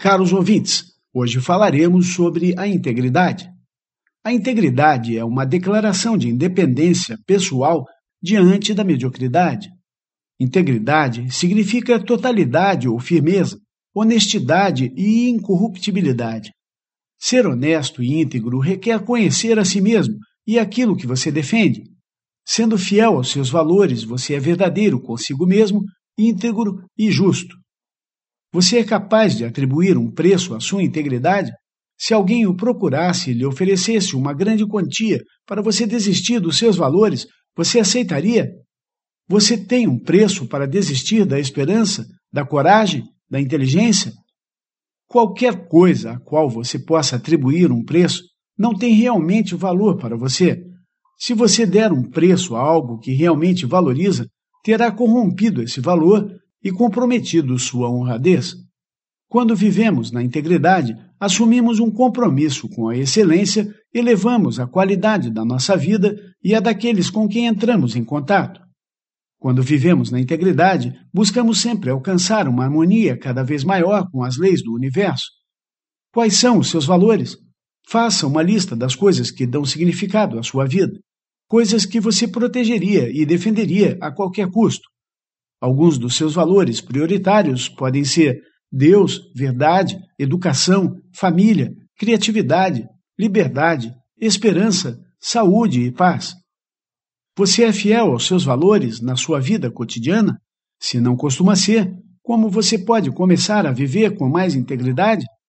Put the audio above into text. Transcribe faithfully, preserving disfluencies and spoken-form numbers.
Caros ouvintes, hoje falaremos sobre a integridade. A integridade é uma declaração de independência pessoal diante da mediocridade. Integridade significa totalidade ou firmeza, honestidade e incorruptibilidade. Ser honesto e íntegro requer conhecer a si mesmo e aquilo que você defende. Sendo fiel aos seus valores, você é verdadeiro consigo mesmo, íntegro e justo. Você é capaz de atribuir um preço à sua integridade? Se alguém o procurasse e lhe oferecesse uma grande quantia para você desistir dos seus valores, você aceitaria? Você tem um preço para desistir da esperança, da coragem, da inteligência? Qualquer coisa a qual você possa atribuir um preço não tem realmente valor para você. Se você der um preço a algo que realmente valoriza, terá corrompido esse valor e comprometido sua honradez. Quando vivemos na integridade, assumimos um compromisso com a excelência, elevamos a qualidade da nossa vida e a daqueles com quem entramos em contato. Quando vivemos na integridade, buscamos sempre alcançar uma harmonia cada vez maior com as leis do universo. Quais são os seus valores? Faça uma lista das coisas que dão significado à sua vida, coisas que você protegeria e defenderia a qualquer custo. Alguns dos seus valores prioritários podem ser Deus, verdade, educação, família, criatividade, liberdade, esperança, saúde e paz. Você é fiel aos seus valores na sua vida cotidiana? Se não costuma ser, como você pode começar a viver com mais integridade?